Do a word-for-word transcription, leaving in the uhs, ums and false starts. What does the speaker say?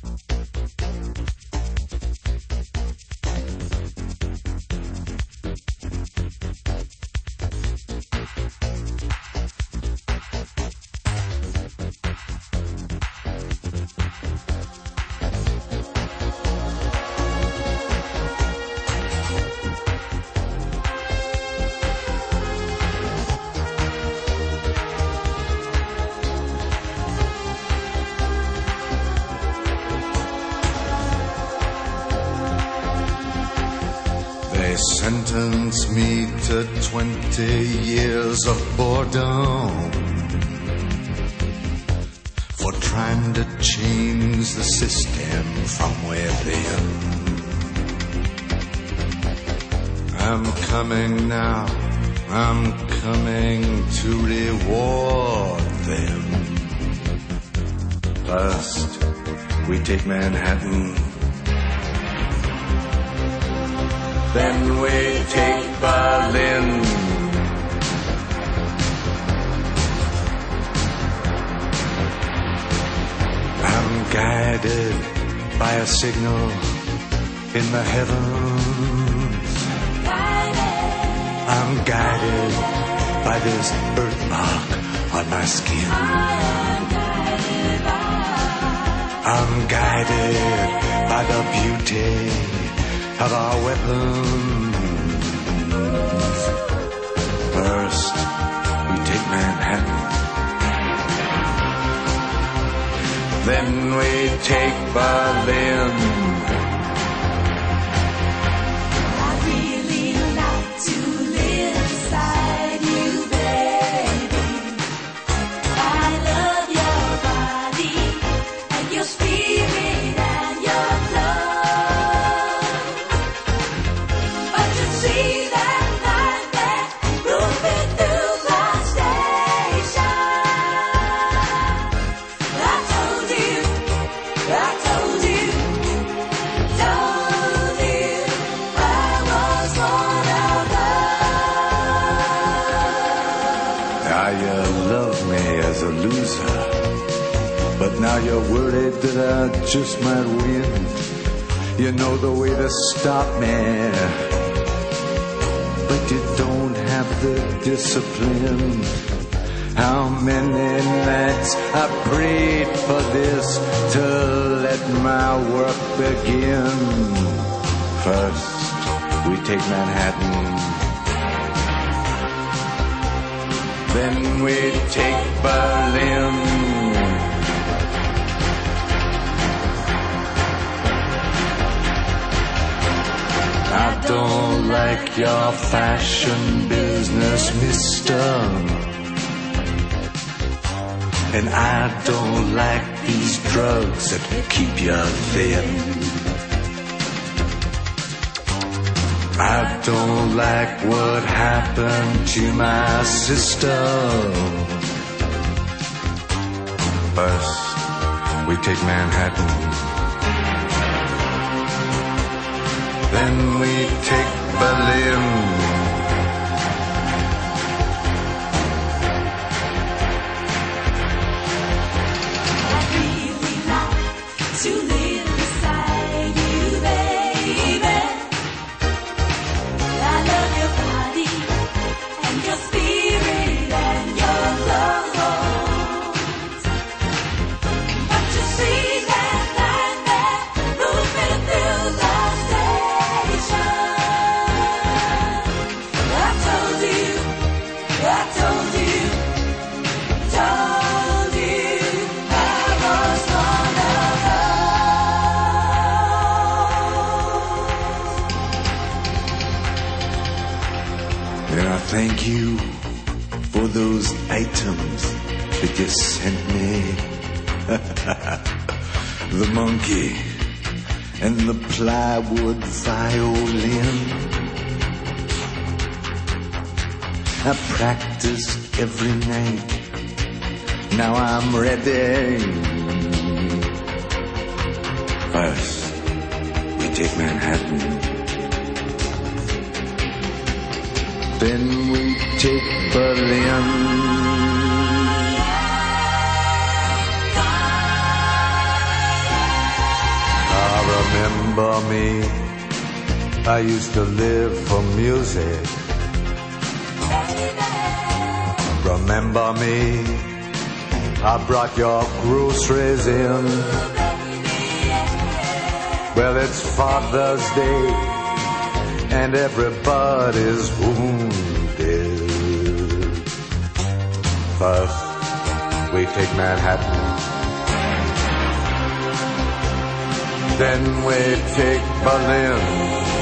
Sentence me to twenty years of boredom for trying to change the system from within. I'm coming now, I'm coming to reward them. First, we take Manhattan. Then we take Berlin. I'm guided by a signal in the heavens. I'm guided by this birthmark on my skin. I'm guided by the beauty of our weapons. First, we take Manhattan. Then we take Berlin. I really like to live beside you, baby. I love your body and your spirit and your love. But now you're worried that I just might win. You know the way to stop me, but you don't have the discipline. How many nights I prayed for this to let my work begin. First, we take Manhattan. Then we take Berlin. I don't like your fashion business, mister. And I don't like these drugs that keep you thin. I don't like what happened to my sister. First, we take Manhattan. Then we take Berlin. I really like to live beside you, baby. I love your body and your spirit and your love. But you see that line there, moving through the station. I told you, I told you, told you I was one of those. And I thank you for those items that you sent me. The monkey and the plywood violin. I practiced every night. Now I'm ready. First, we take Manhattan. Then we take Berlin. remember me? I used to live for music. Remember me? I brought your groceries in. Well, it's Father's Day and everybody's wounded. First, we take Manhattan. Then we take Berlin.